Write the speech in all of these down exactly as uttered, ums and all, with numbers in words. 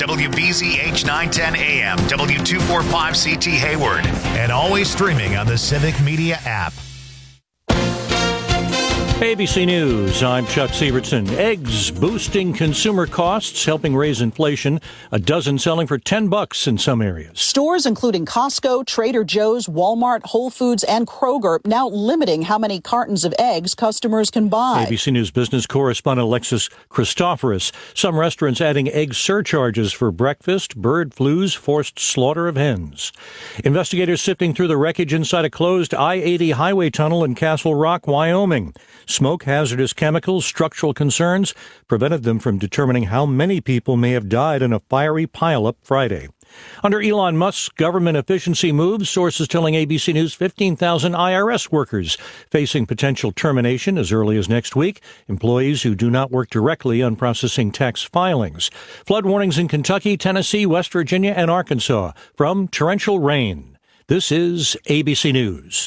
W B Z H nine ten A M, W two forty-five C T Hayward, and always streaming on the Civic Media app. A B C News, I'm Chuck Sievertson. Eggs boosting consumer costs, helping raise inflation. A dozen selling for ten bucks in some areas. Stores including Costco, Trader Joe's, Walmart, Whole Foods, and Kroger now limiting how many cartons of eggs customers can buy. A B C News business correspondent Alexis Christoforous. Some restaurants adding egg surcharges for breakfast, bird flus, forced slaughter of hens. Investigators sifting through the wreckage inside a closed I eighty highway tunnel in Castle Rock, Wyoming. Smoke, hazardous chemicals, structural concerns prevented them from determining how many people may have died in a fiery pileup Friday. Under Elon Musk's government efficiency moves, sources telling A B C News fifteen thousand I R S workers facing potential termination as early as next week, employees who do not work directly on processing tax filings. Flood warnings in Kentucky, Tennessee, West Virginia, and Arkansas from torrential rain. This is A B C News.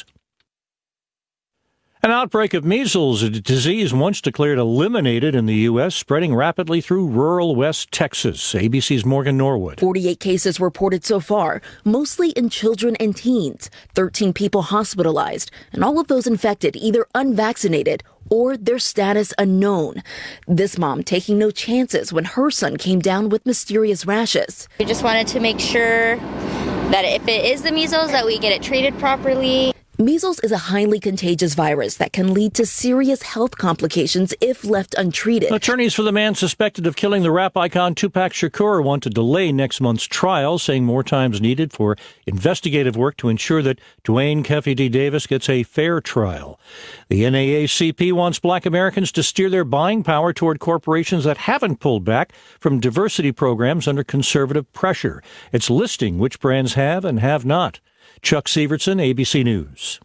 An outbreak of measles, a disease once declared eliminated in the U S, spreading rapidly through rural West Texas. A B C's Morgan Norwood. forty-eight cases reported so far, mostly in children and teens. thirteen people hospitalized, and all of those infected either unvaccinated or their status unknown. This mom taking no chances when her son came down with mysterious rashes. We just wanted to make sure that if it is the measles, that we get it treated properly. Measles is a highly contagious virus that can lead to serious health complications if left untreated. Attorneys for the man suspected of killing the rap icon Tupac Shakur want to delay next month's trial, saying more time is needed for investigative work to ensure that Dwayne Keffe D. Davis gets a fair trial. The N double A C P wants black Americans to steer their buying power toward corporations that haven't pulled back from diversity programs under conservative pressure. It's listing which brands have and have not. Chuck Sievertson, A B C News.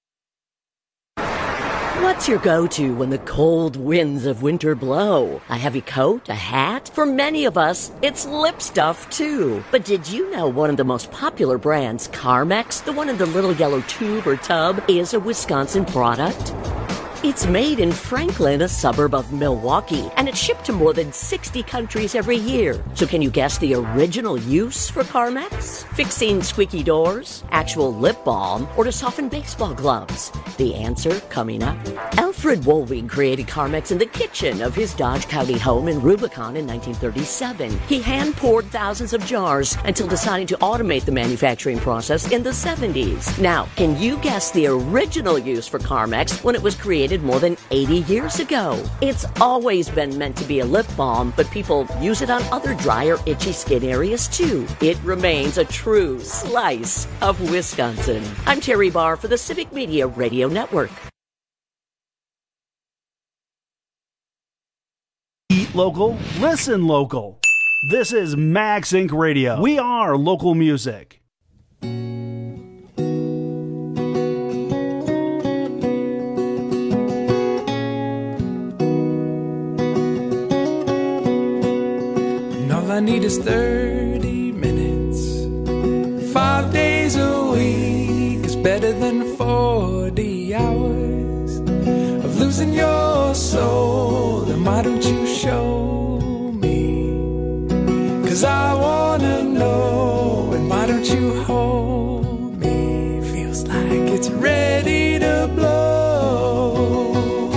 What's your go-to when the cold winds of winter blow? A heavy coat? A hat? For many of us, it's lip stuff, too. But did you know one of the most popular brands, Carmex, the one in the little yellow tube or tub, is a Wisconsin product? It's made in Franklin, a suburb of Milwaukee, and it's shipped to more than sixty countries every year. So can you guess the original use for Carmex? Fixing squeaky doors, actual lip balm, or to soften baseball gloves? The answer coming up. Alfred Woolwing created Carmex in the kitchen of his Dodge County home in Rubicon in nineteen thirty-seven. He hand-poured thousands of jars until deciding to automate the manufacturing process in the seventies. Now, can you guess the original use for Carmex when it was created more than eighty years ago? It's always been meant to be a lip balm, but people use it on other dry or itchy skin areas too. It remains a true slice of Wisconsin. I'm Terry Barr for the Civic Media Radio Network. Eat local, listen local. This is Max Incorporated. Radio. We are local music. All I need is thirty minutes. Five days a week is better than forty hours of losing your soul. And why don't you show me? 'Cause I wanna know. And why don't you hold me? Feels like it's ready to blow.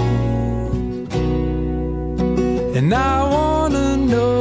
And I wanna know.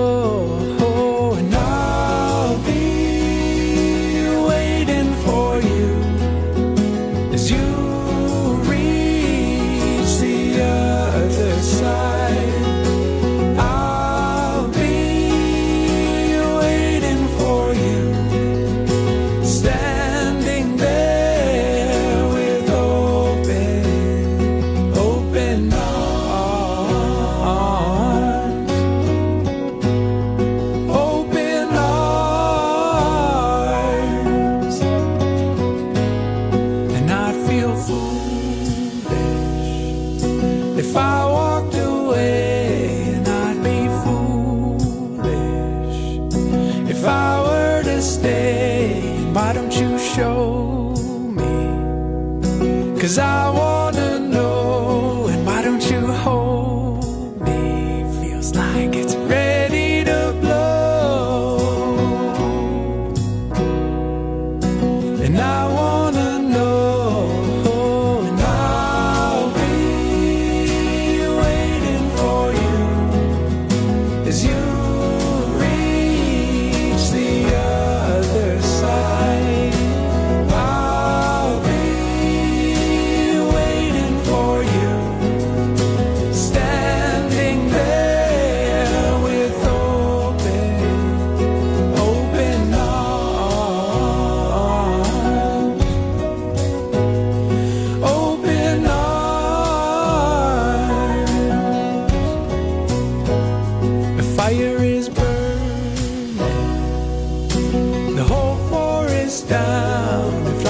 Cause I wanna know, and why don't you hold me? Feels like it's ready to blow.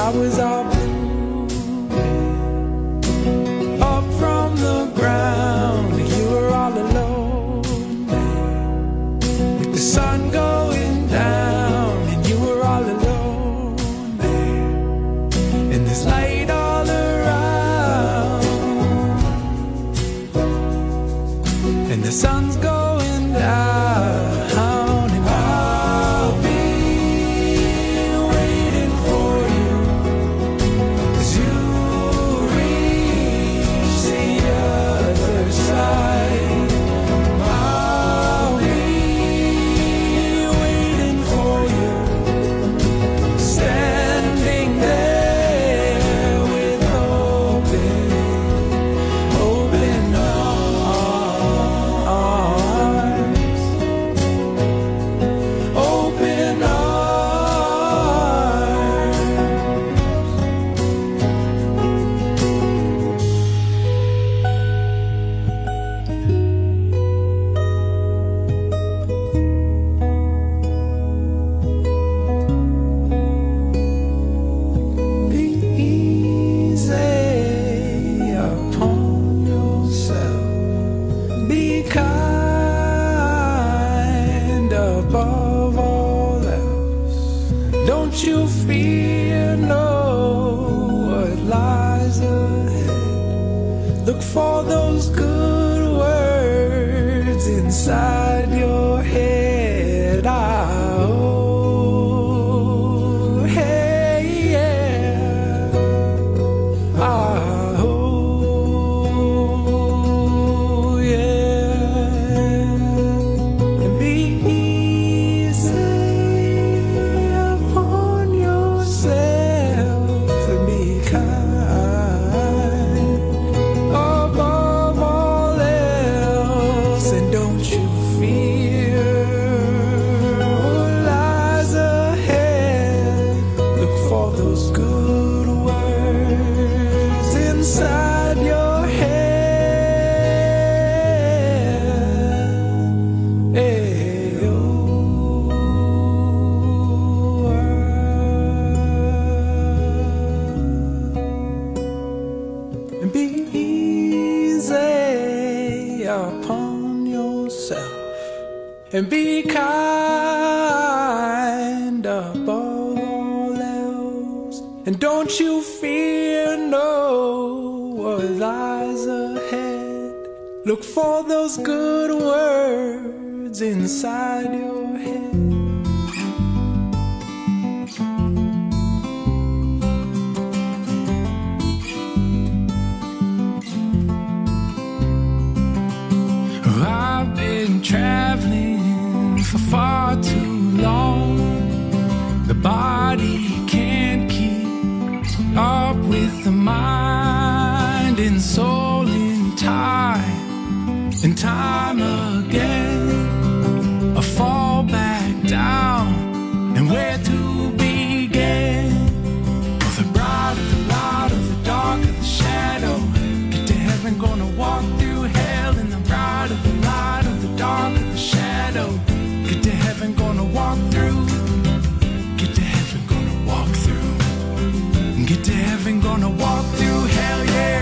flowers are blooming up from the ground. You were all alone there, with the sun going down, and you were all alone there, and there's light all around, and the sun's going down. For those good words inside your head. Oh, hey, yeah. Oh, yeah. And be easy upon yourself and be kind. And be kind above all else. And don't you fear no what lies ahead. Look for those good words inside your head. I've been traveling for far too long. The body can't keep up with the mind and soul in time and time again. I fall back down, and where to begin? Oh, the bright of the light of the dark of the shadow. Get to heaven, gonna walk through hell in the bright of the light of the dark of the shadow. Get to heaven, gonna walk through. Get to heaven, gonna walk through. Get to heaven, gonna walk through hell, yeah.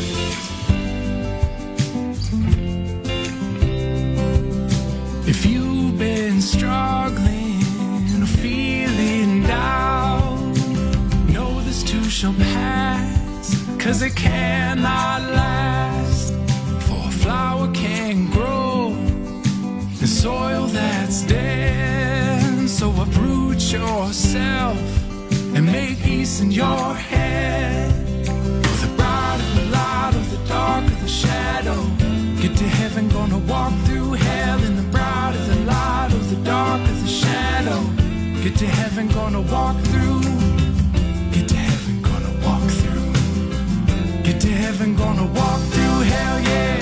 If you've been struggling or feeling down, know this too shall pass, 'cause it cannot last. For a flower can't grow in soil that's dead. So uproot yourself and make peace in your head. With the bright of the light of the dark of the shadow. Get to heaven, gonna walk through hell in the bright of the light of the dark of the shadow. Get to heaven, gonna walk through. Get to heaven, gonna walk through. Get to heaven, gonna walk through hell, yeah.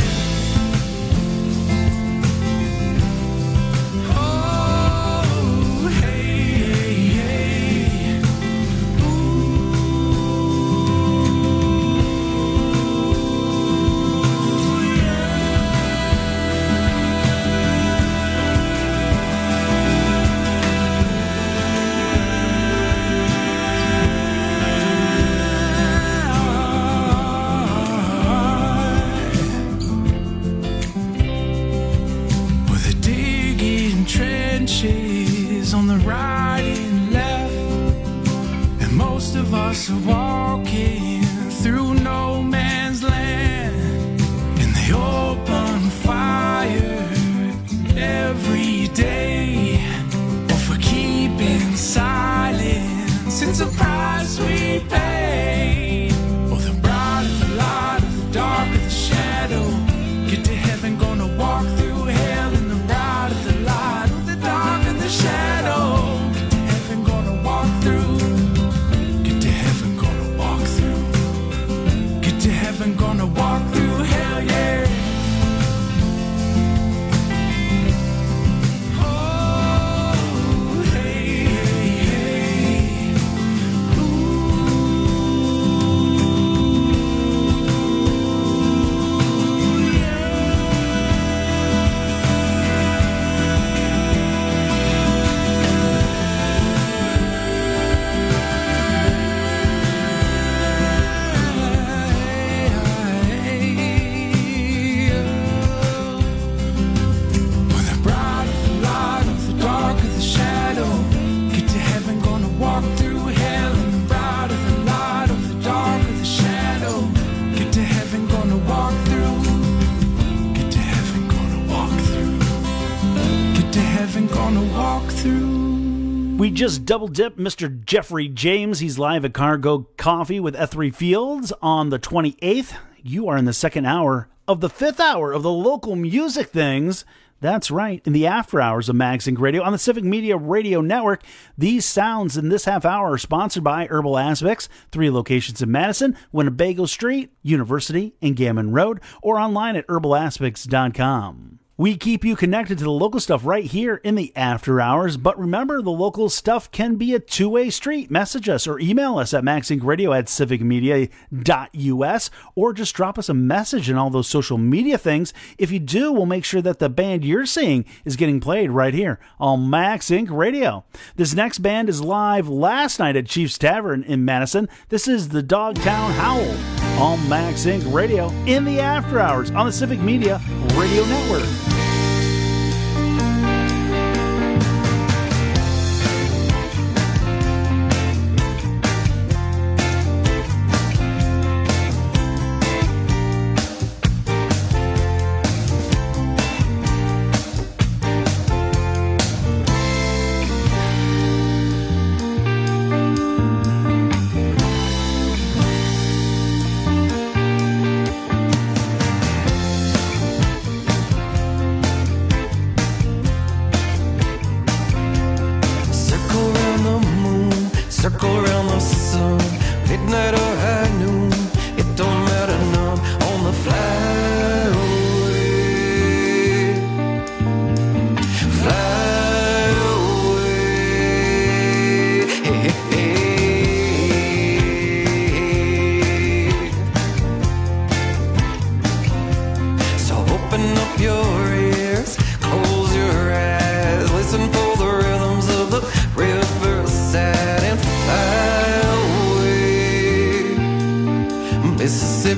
the right and left, and most of us are walking through no man's land. And they open fire every day, or for keeping silence, it's a price we pay. Oh, the brighter the light, or the darker the shadow, get to heaven, gonna walk through hell. And the brighter the light, or the darker the shadow, get to heaven, gonna walk through. Get to heaven, gonna walk through. Get to heaven, gonna walk through hell, yeah. We just double-dipped Mister Jeffrey James. He's live at Cargo Coffee with Ethery Fields on the twenty-eighth. You are in the second hour of the fifth hour of the local music things. That's right, in the after hours of MagSync Radio on the Civic Media Radio Network. These sounds in this half hour are sponsored by Herbal Aspects, three locations in Madison, Winnebago Street, University, and Gammon Road, or online at herbal aspects dot com. We keep you connected to the local stuff right here in the after hours, but remember, the local stuff can be a two-way street. Message us or email us at magsyncradio at civic media dot u s, or just drop us a message in all those social media things. If you do, we'll make sure that the band you're seeing is getting played right here on MagSync Radio. This next band is live last night at Chief's Tavern in Madison. This is the Dogtown Howl on MagSync Radio in the after hours on the Civic Media Radio Network. Mississippi.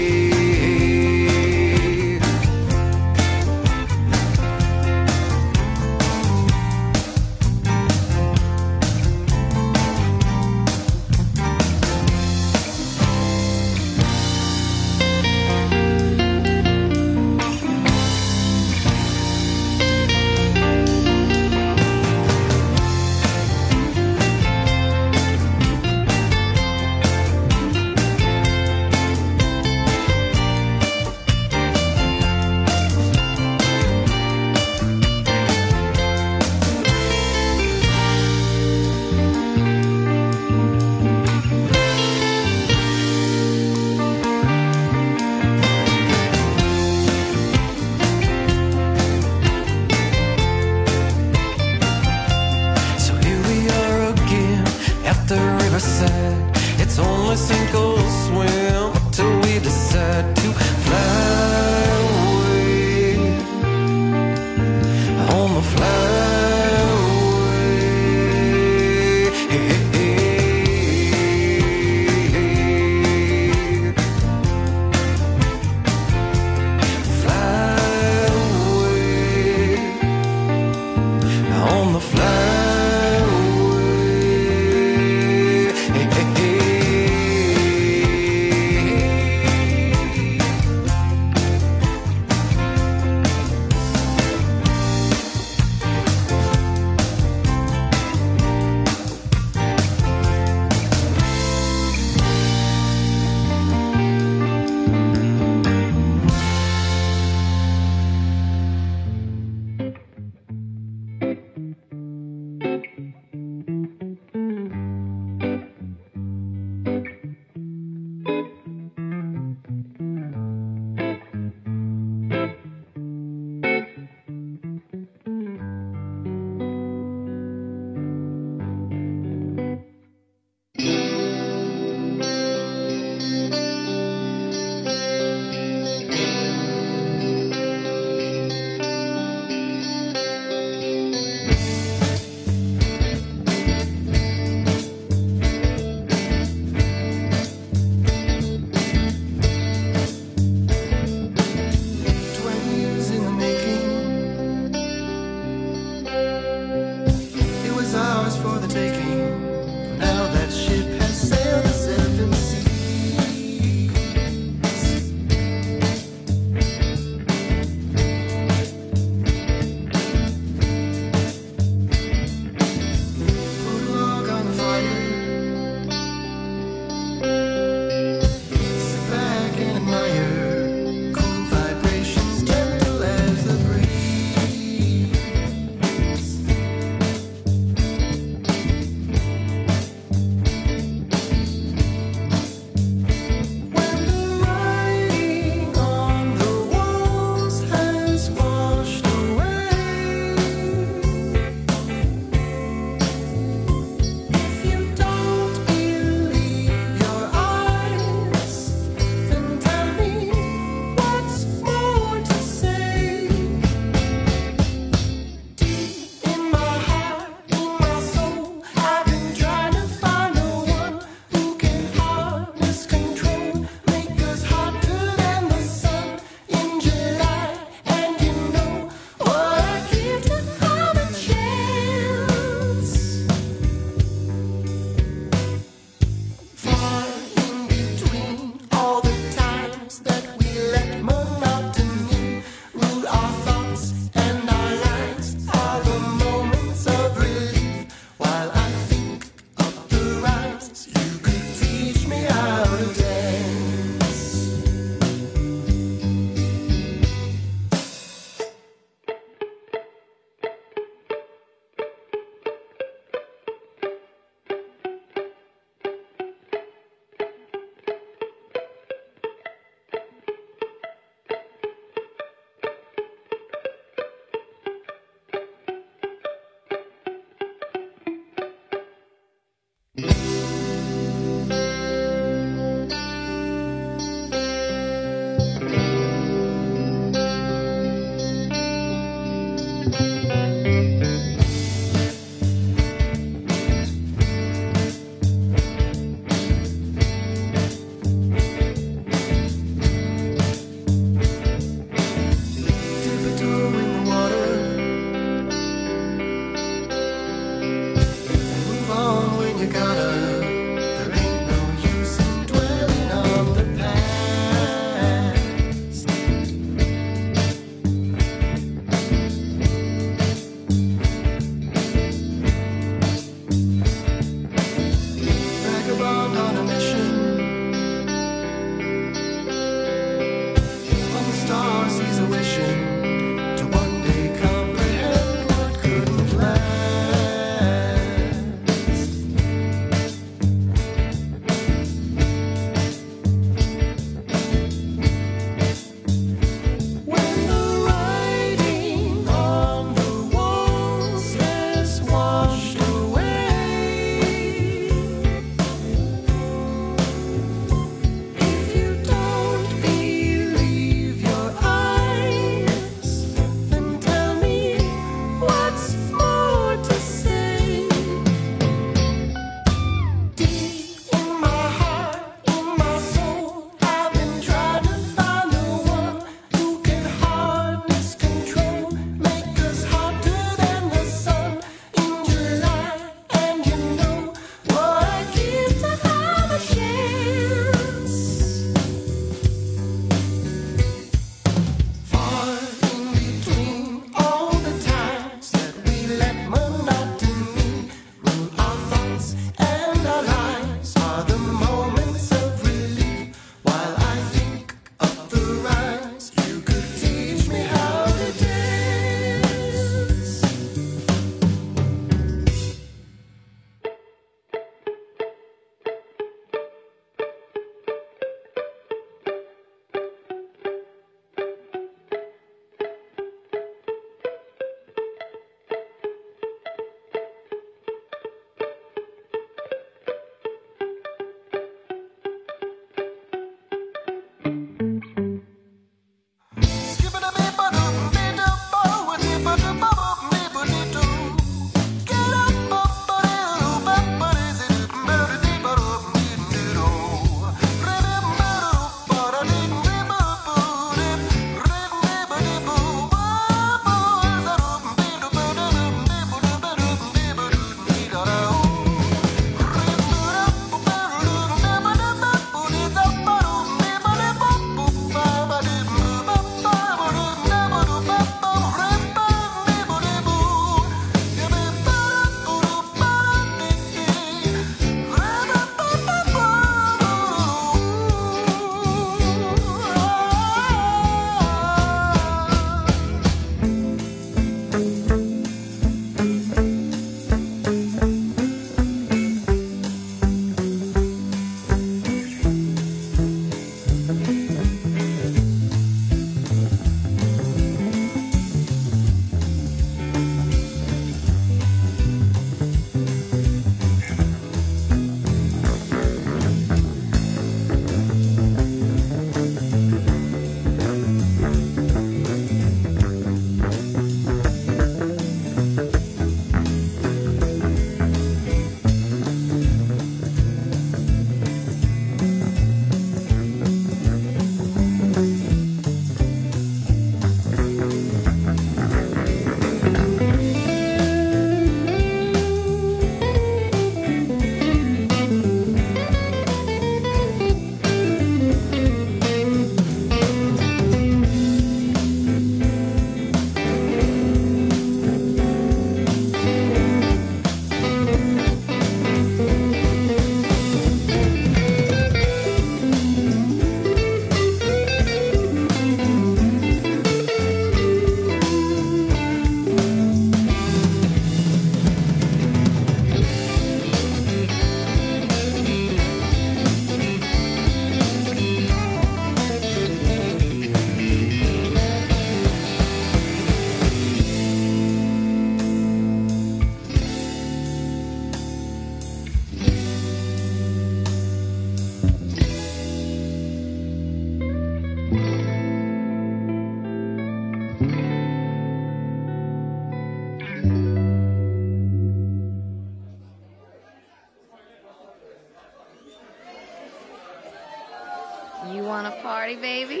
baby.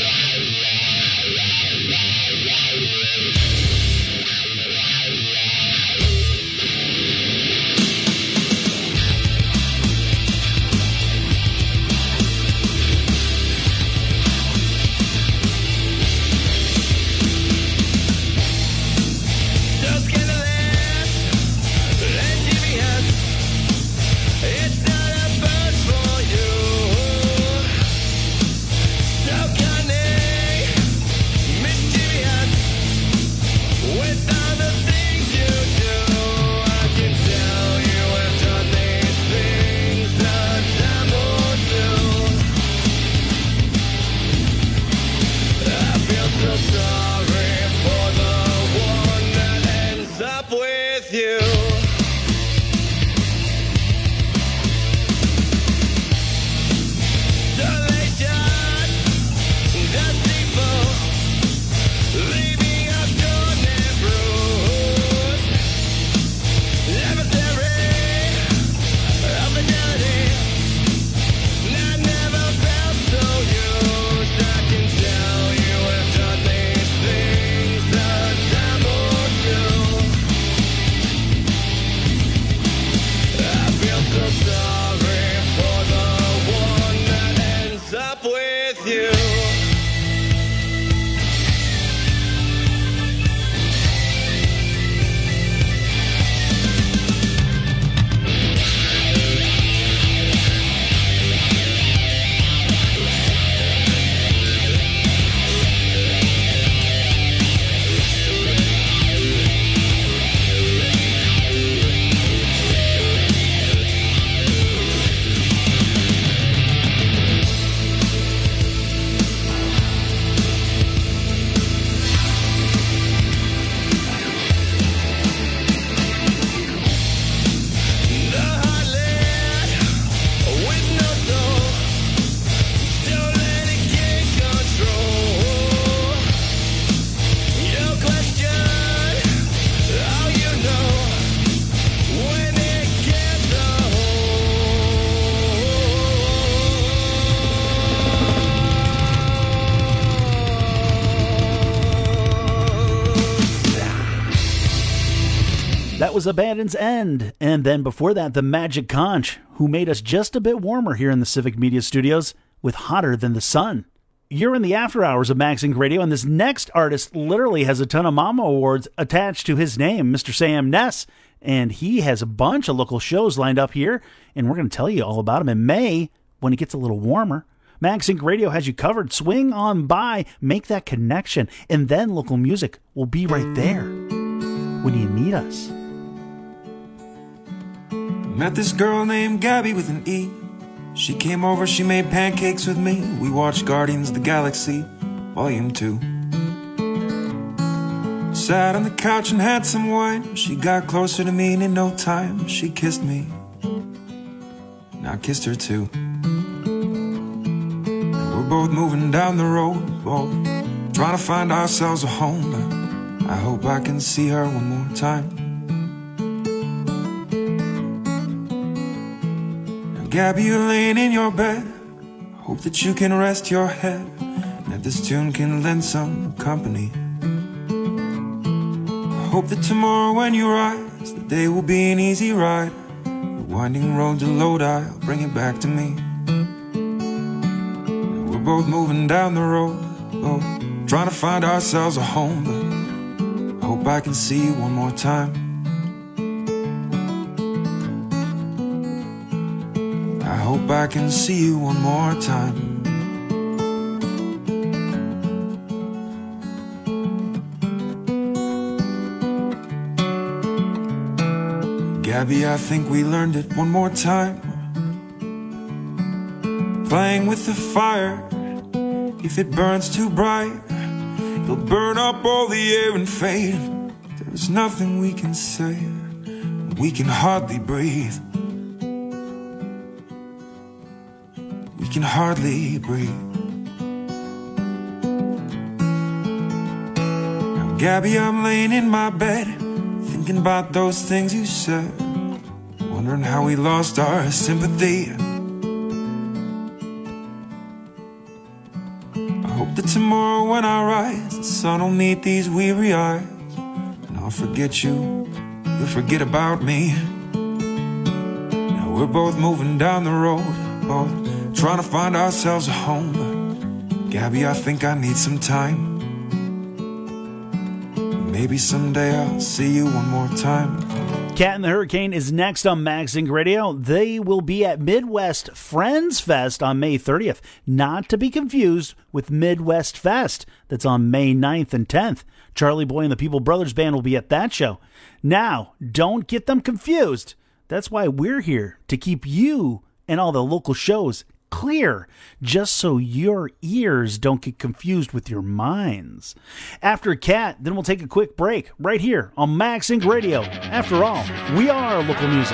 That was Abandon's End. And then before that, the Magic Conch, who made us just a bit warmer here in the Civic Media Studios with Hotter Than the Sun. You're in the after hours of Maxing Radio, and this next artist literally has a ton of Mama Awards attached to his name, Mister Sam Ness. And he has a bunch of local shows lined up here, and we're going to tell you all about them in May when it gets a little warmer. Maxing Radio has you covered. Swing on by, make that connection, and then local music will be right there when you need us. Met this girl named Gabby with an E. She came over, she made pancakes with me. We watched Guardians of the Galaxy, Volume two. Sat on the couch and had some wine. She got closer to me and in no time she kissed me. And I kissed her too. And we're both moving down the road, both trying to find ourselves a home. But I hope I can see her one more time. Gabby, you're laying in your bed. Hope that you can rest your head and that this tune can lend some company. I hope that tomorrow when you rise, the day will be an easy ride. The winding road to Lodi, bring it back to me. And we're both moving down the road, both trying to find ourselves a home. But I hope I can see you one more time. I hope I can see you one more time. Gabby, I think we learned it one more time. Playing with the fire, if it burns too bright, it'll burn up all the air and fade. There's nothing we can say, we can hardly breathe. We can hardly breathe. Now, Gabby, I'm laying in my bed, thinking about those things you said, wondering how we lost our sympathy. that tomorrow when I rise, the sun will meet these weary eyes, and I'll forget you, you'll forget about me. Now we're both moving down the road, both trying to find ourselves a home. Gabby, I think I need some time. Maybe someday I'll see you one more time. Cat and the Hurricane is next on MagZinc Radio. They will be at Midwest Friends Fest on May thirtieth, not to be confused with Midwest Fest that's on May ninth and tenth. Charlie Boy and the People Brothers Band will be at that show. Now, don't get them confused. That's why we're here, to keep you and all the local shows clear, just so your ears don't get confused with your minds. After Cat, then we'll take a quick break right here on MagZinc Radio. After all, we are local music.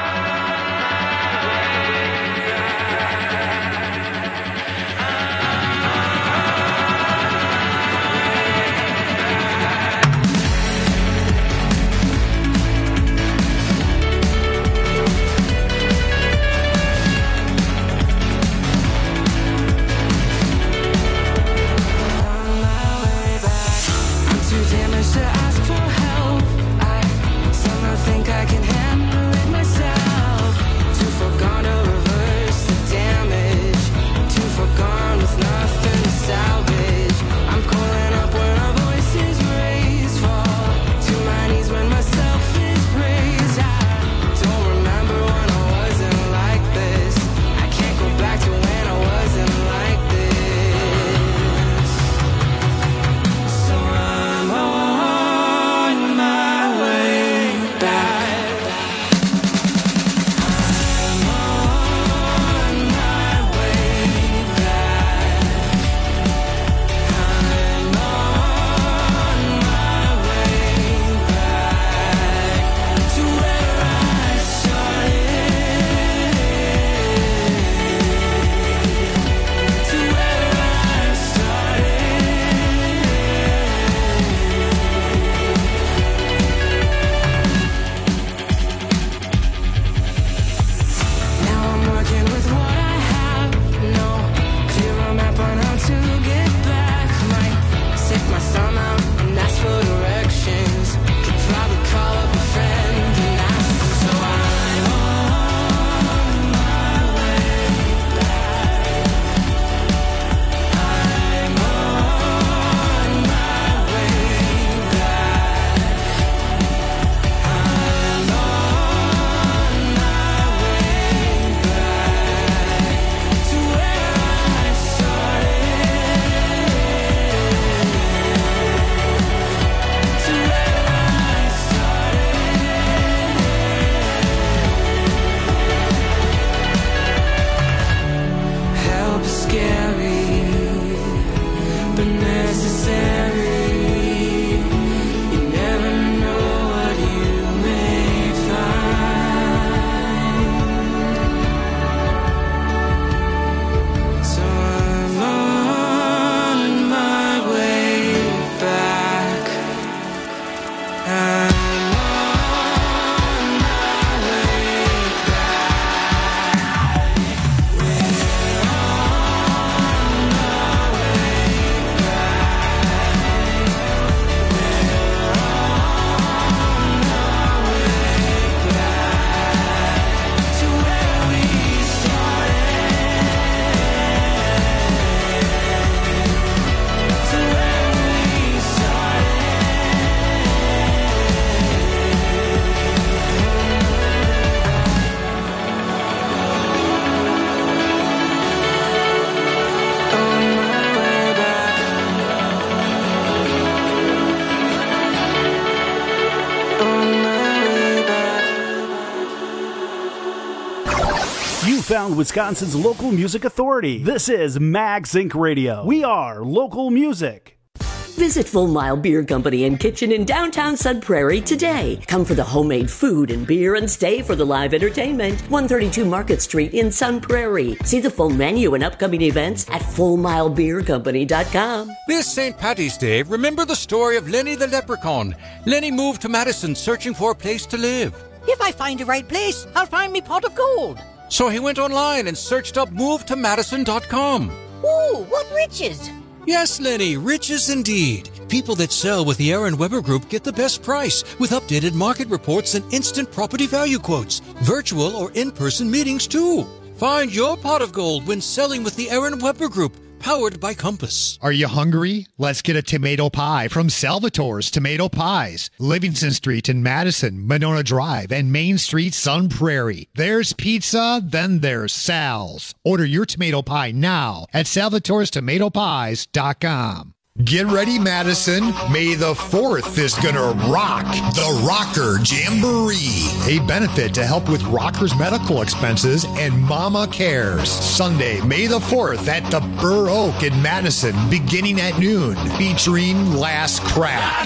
Found Wisconsin's local music authority. This is MagZinc Radio. We are local music. Visit Full Mile Beer Company and Kitchen in downtown Sun Prairie today. Come for the homemade food and beer and stay for the live entertainment. one thirty-two Market Street in Sun Prairie. See the full menu and upcoming events at full mile beer company dot com. This Saint Patty's Day, remember the story of Lenny the Leprechaun. Lenny moved to Madison searching for a place to live. If I find the right place, I'll find me pot of gold. So he went online and searched up move to madison dot com. Ooh, what riches! Yes, Lenny, riches indeed. People that sell with the Aaron Weber Group get the best price with updated market reports and instant property value quotes, virtual or in-person meetings too. Find your pot of gold when selling with the Aaron Weber Group, powered by Compass. Are you hungry? Let's get a tomato pie from Salvatore's Tomato Pies. Livingston Street in Madison, Monona Drive, and Main Street, Sun Prairie. There's pizza, then there's Sal's. Order your tomato pie now at salvatores tomato pies dot com. Get ready, Madison. May the fourth is gonna rock the Rocker Jamboree, a benefit to help with rockers' medical expenses and Mama Cares. Sunday, May the fourth at the Burr Oak in Madison, beginning at noon, featuring Last Crack,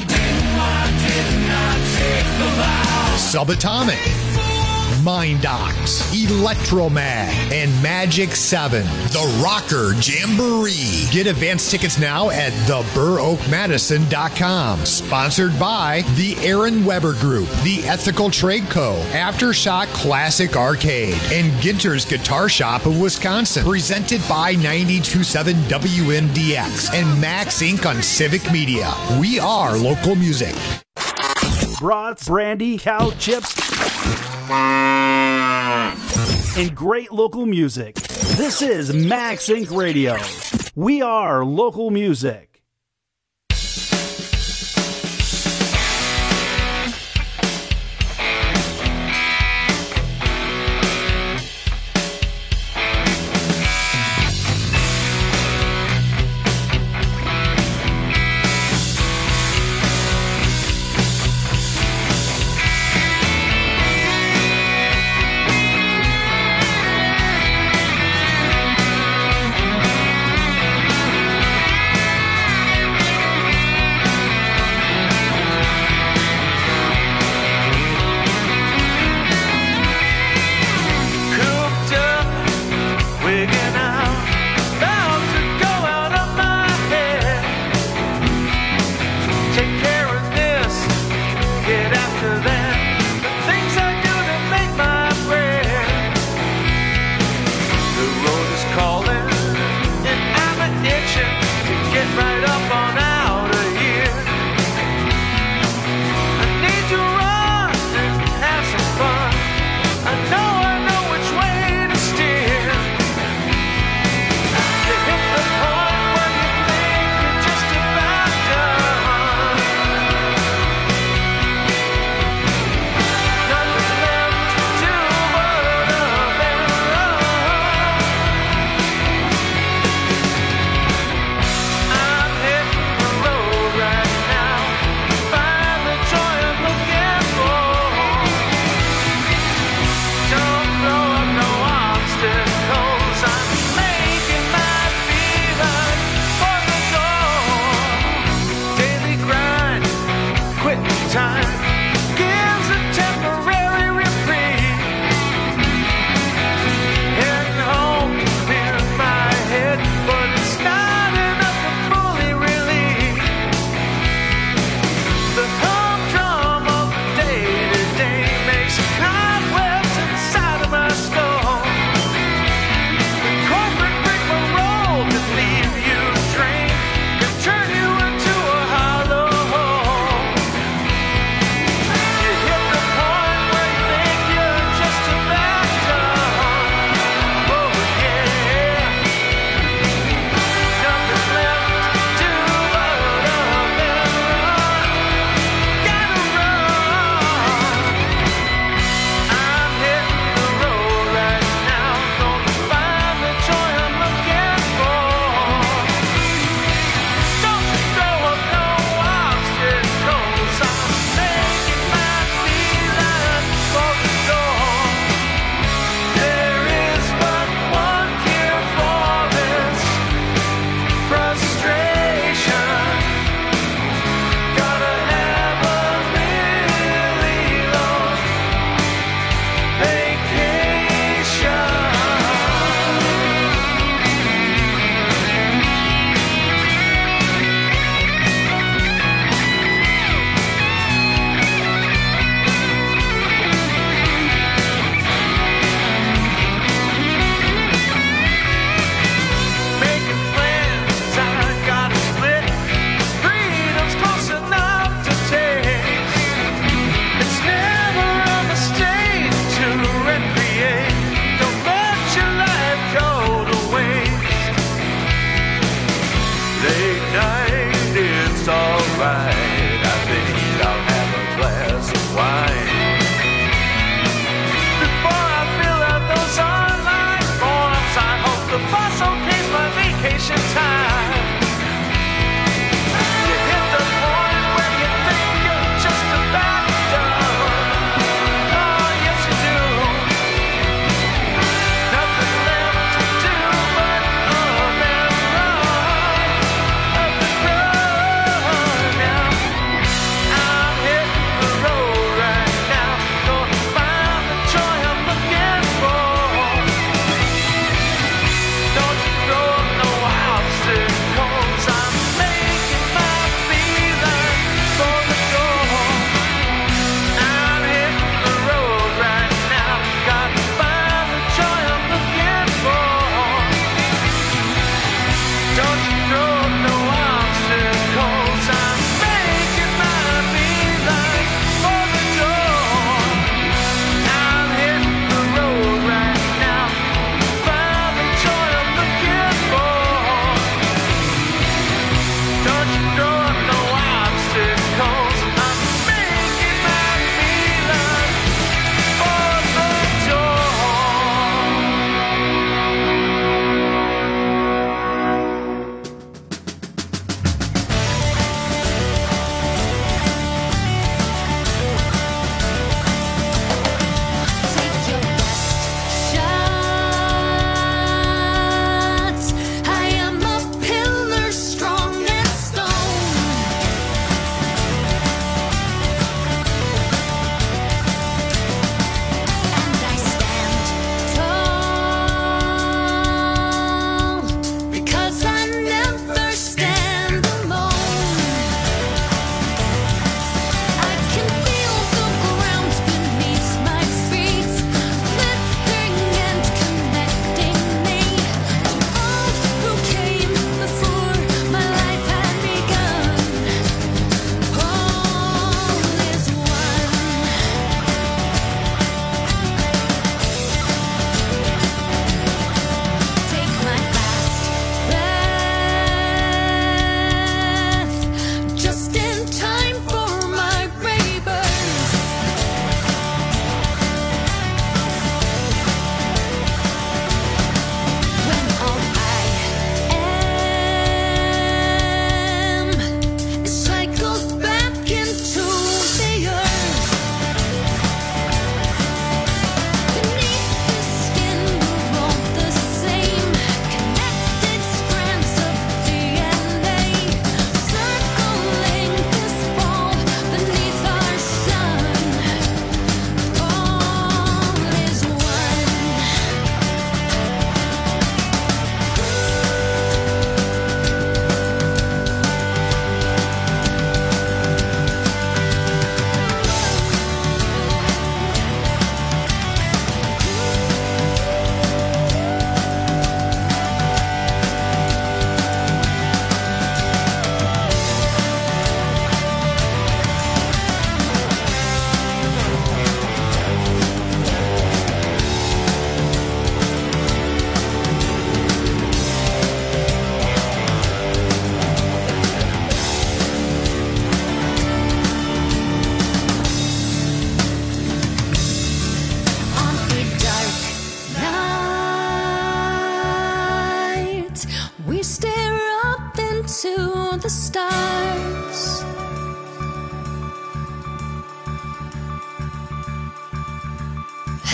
Subatomic, Mind Docs, Electromag, and Magic seven. The Rocker Jamboree. Get advance tickets now at the burr oak madison dot com. Sponsored by the Aaron Weber Group, the Ethical Trade Co., Aftershock Classic Arcade, and Ginter's Guitar Shop of Wisconsin. Presented by ninety-two point seven W M D X and Max Incorporated on Civic Media. We are local music. Brats, brandy, cow chips, and great local music. This is Max Incorporated Radio. We are local music.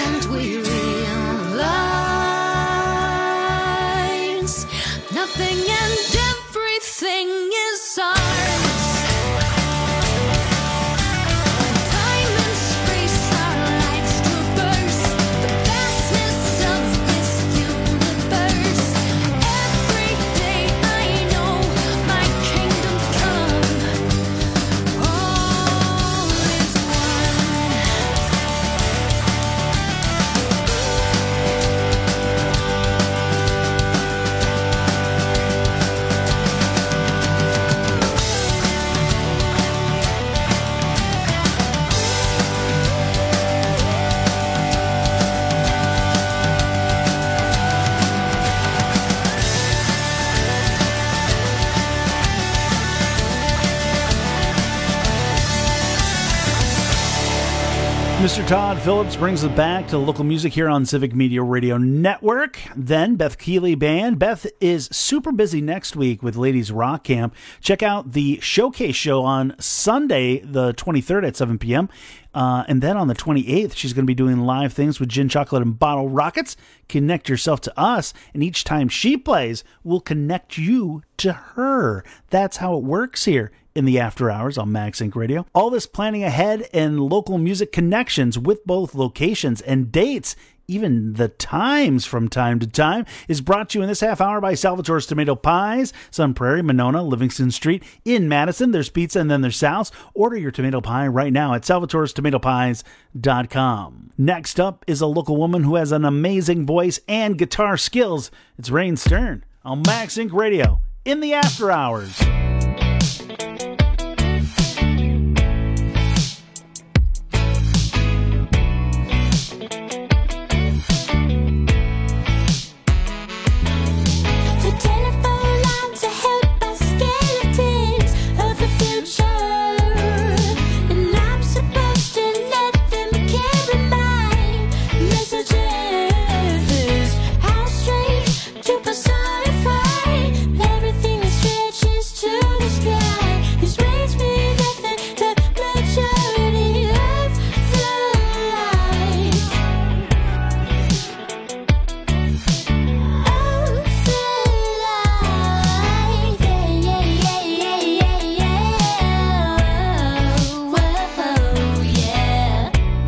and we realize nothing and everything is ours. Mister Todd Phillips brings it back to local music here on Civic Media Radio Network. Then Beth Keeley Band. Beth is super busy next week with Ladies Rock Camp. Check out the showcase show on Sunday, the twenty-third at seven p.m. Uh, and then on the twenty-eighth, she's going to be doing live things with Gin Chocolate and Bottle Rockets. Connect yourself to us, and each time she plays, we'll connect you to her. That's how it works here in the after hours on MaxInc Radio. All this planning ahead and local music connections with both locations and dates, even the times from time to time, is brought to you in this half hour by Salvatore's Tomato Pies, Sun Prairie, Monona, Livingston Street. In Madison, there's pizza and then there's Sal's. Order your tomato pie right now at salvatores tomato pies dot com. Next up is a local woman who has an amazing voice and guitar skills. It's Rain Stern on MaxInc Radio in the after hours. Everything is stretches to the sky. His rays mean nothing to majority of the life. Of the life. Yeah, yeah, yeah, yeah, yeah, yeah. Whoa, yeah.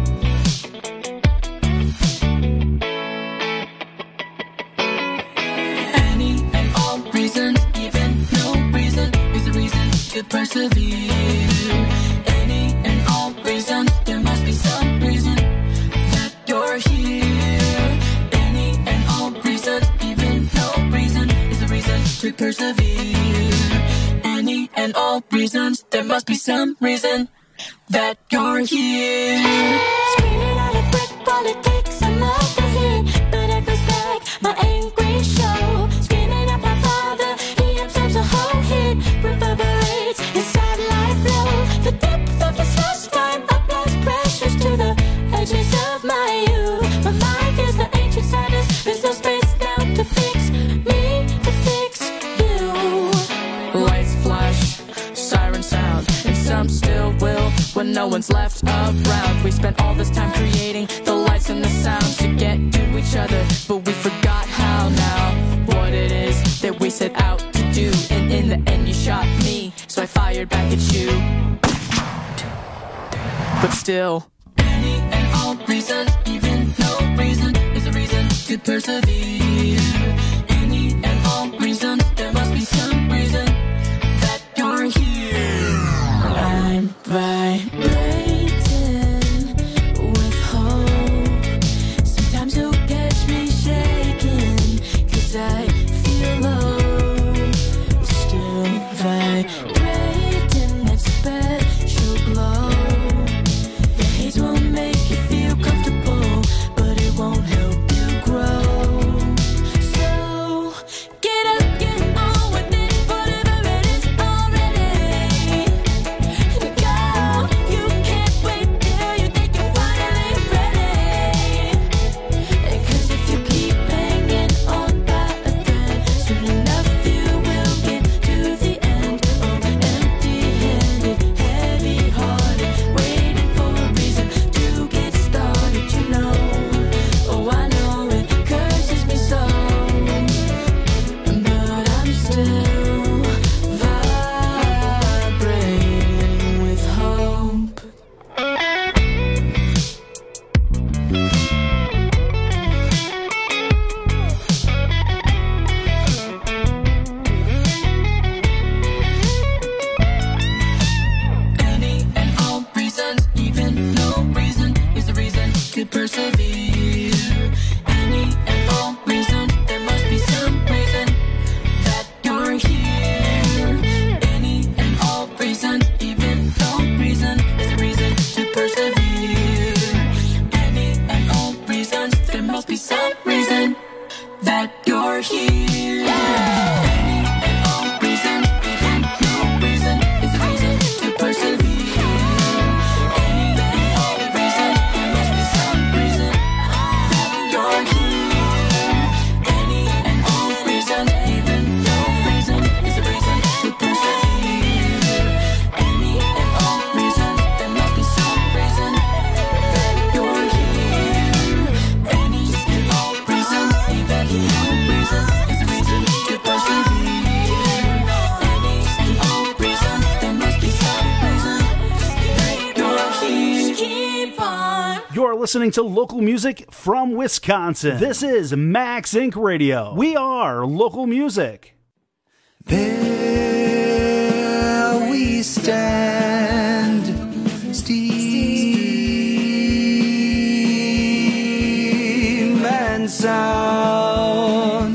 Any and all reasons, even no reason is a reason to persevere. Any and all reasons, there must be some reason that you're here. Any and all reasons, even no reason is a reason to persevere. Any and all reasons, there must be some reason that you're here. Screaming at a brick wall, it takes some of the heat, but it goes back my angry show. Screaming at my father, he absorbs a whole hit, reverberates his sad life blow. The depth of his lost time applies pressures to the edges of my youth. My mind feels the ancient sadness, there's no space now to fix me, to fix you. Lights flash, siren sound, and some still will when no one's left around. We spent all this time creating the lights and the sounds to get to each other, but we forgot how now. What it is that we set out to do, and in the end you shot me, so I fired back at you. But still, any and all reasons, even no reason is a reason to persevere. Any and all reasons, there must be some reason that you're here. I'm vibrating with hope. Sometimes you'll catch me shaking, 'cause I feel low. Still vibrating that special glow. The haze will make you feel comfortable, but it won't help you grow. So listening to local music from Wisconsin. This is Max Incorporated. Radio. We are local music. There we stand, steam and sound.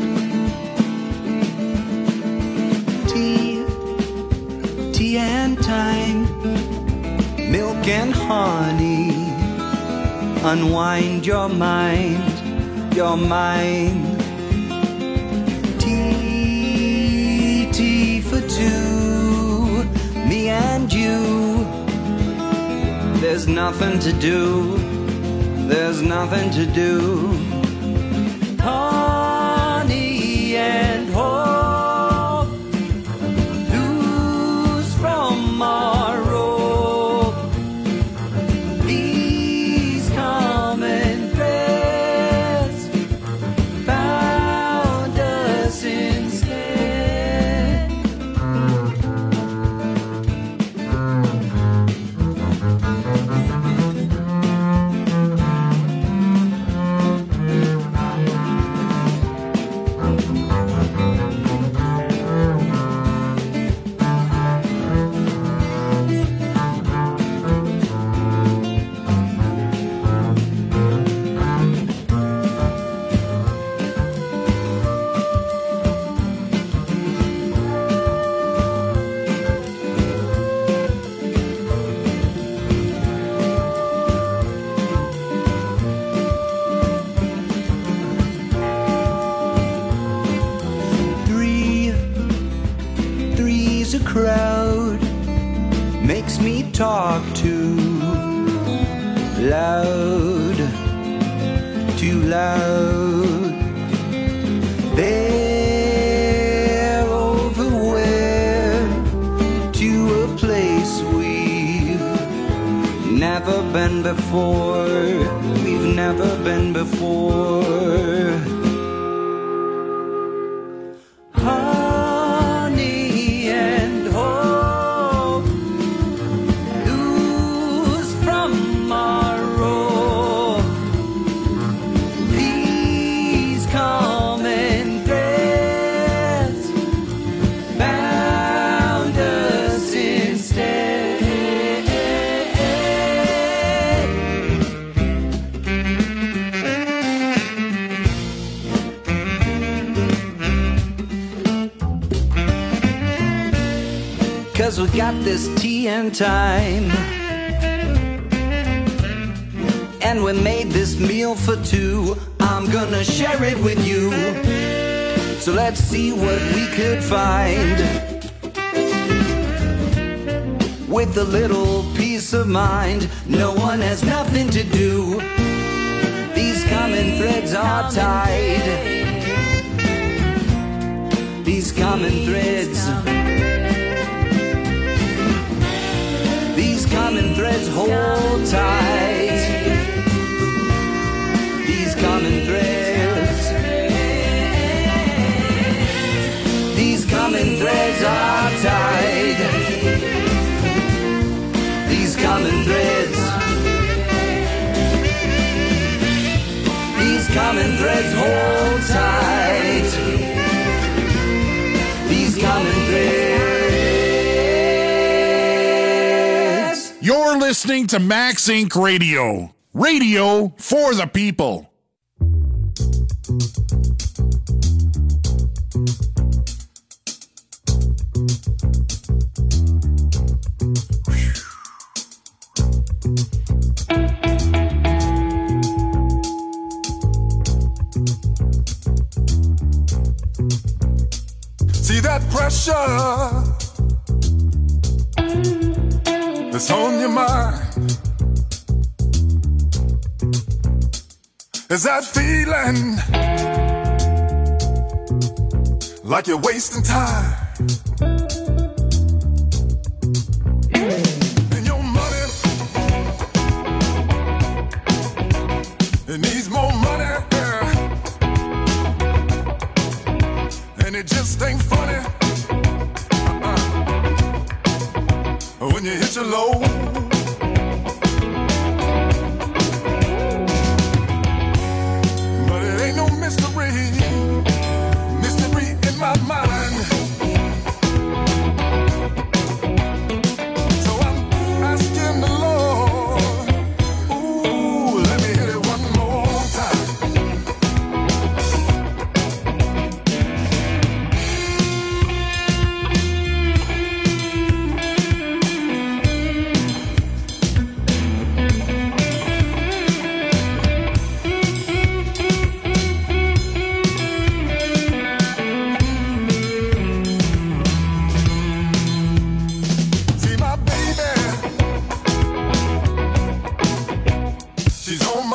Tea, tea and time, milk and honey. Unwind your mind, your mind. For two, me and you. There's nothing to do, there's nothing to do. Honey and hope, lose from our rope. These common threads found us instead. Crowd makes me talk too loud, too loud. They're over where to a place we've never been before, we've never been before. Cause we got this tea and time, and we made this meal for two. I'm gonna share it with you, so let's see what we could find. With a little peace of mind, no one has nothing to do. These common threads are tied. These common threads, these common threads hold tight. These common threads, these common threads are tied. These common threads, these common threads hold tight. These common threads. You're listening to Max Incorporated. Radio. Radio for the people. See that pressure that's on your mind? Is that feeling like you're wasting time? And your money, it needs more money, and it just ain't funny uh-uh. when you hit your low.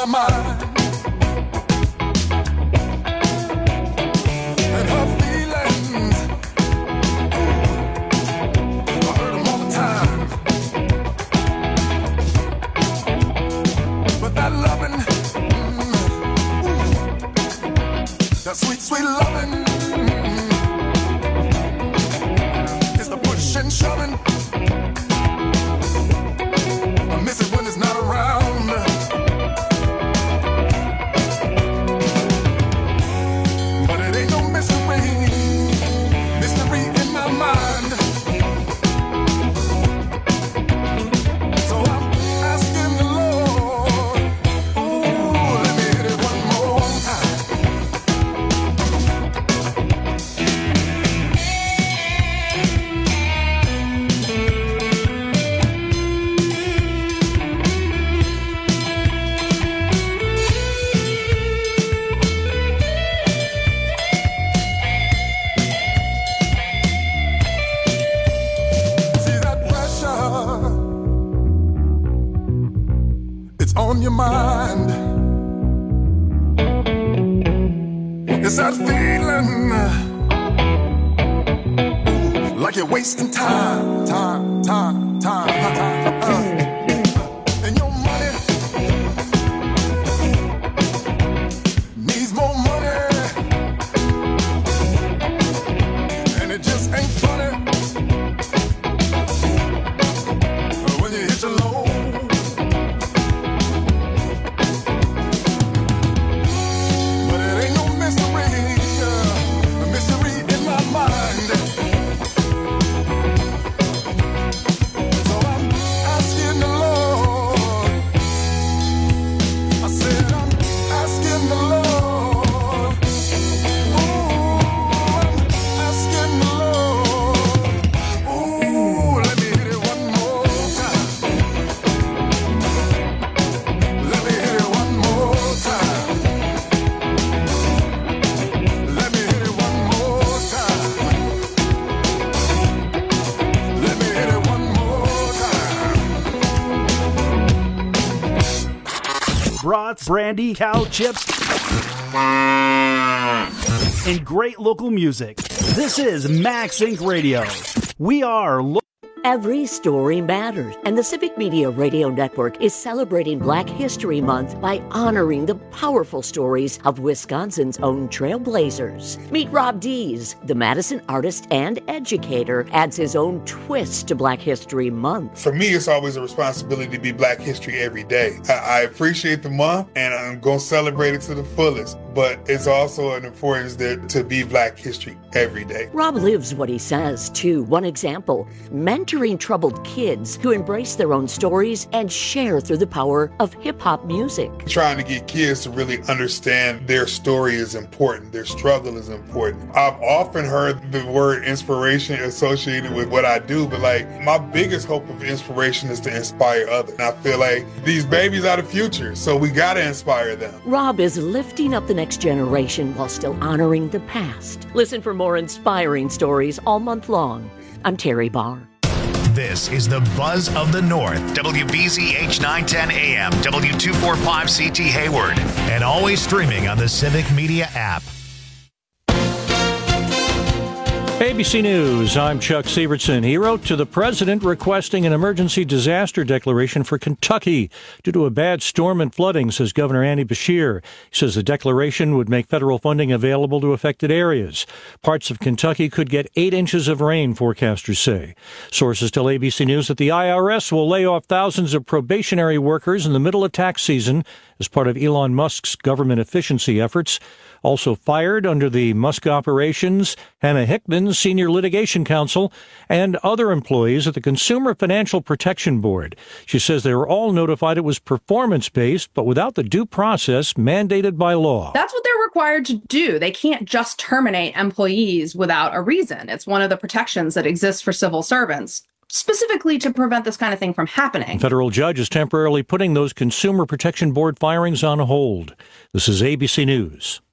my mind. And her feelings, I heard them all the time. But that loving, mm, that sweet, sweet loving, mm, is the push and shoving. I miss it when it's not around. But it ain't no mystery, mystery in my mind. So I'm asking the Lord, ooh, let me hit it one more time. See that pressure, it's on your mind. It's that feeling, ooh, like you're wasting time, time, time, time, time. Uh. And your money needs more money, and it just ain't funny when you hit your low. But it ain't no mystery, uh, a mystery in my mind. So I'm asking the Lord, I said I'm asking the Lord, ooh, I'm asking the Lord, ooh, let me hit it one more time. Let me hit it one more time. Let me hit it one more time. Let me hit it one more time. Brats, brandy, cow chips, and great local music. This is Max Incorporated. Radio. We are lo- Every story matters, and the Civic Media Radio Network is celebrating Black History Month by honoring the powerful stories of Wisconsin's own trailblazers. Meet Rob Dees, the Madison artist and educator, adds his own twist to Black History Month. For me, it's always a responsibility to be Black History every day. I, I appreciate the month, and I'm going to celebrate it to the fullest, but it's also an importance there to be Black History every day. Rob lives what he says, too. One example, mentoring troubled kids who embrace their own stories and share through the power of hip-hop music. Trying to get kids to really understand their story is important, their struggle is important. I've often heard the word inspiration associated with what I do, but like my biggest hope of inspiration is to inspire others. And I feel like these babies are the future, so we gotta inspire them. Rob is lifting up the next generation while still honoring the past. Listen for more inspiring stories all month long. I'm Terry Barr. This is the Buzz of the North, W B Z H nine ten A M, W two forty-five C T Hayward, and always streaming on the Civic Media app. A B C News, I'm Chuck Sievertson. He wrote to the president requesting an emergency disaster declaration for Kentucky due to a bad storm and flooding, says Governor Andy Beshear. He says the declaration would make federal funding available to affected areas. Parts of Kentucky could get eight inches of rain, forecasters say. Sources tell A B C News that the I R S will lay off thousands of probationary workers in the middle of tax season as part of Elon Musk's government efficiency efforts. Also fired under the Musk operations, Hannah Hickman, senior litigation counsel, and other employees at the Consumer Financial Protection Board. She says they were all notified it was performance-based, but without the due process mandated by law. That's what they're required to do. They can't just terminate employees without a reason. It's one of the protections that exists for civil servants, specifically to prevent this kind of thing from happening. A federal judge is temporarily putting those Consumer Protection Board firings on hold. This is A B C News.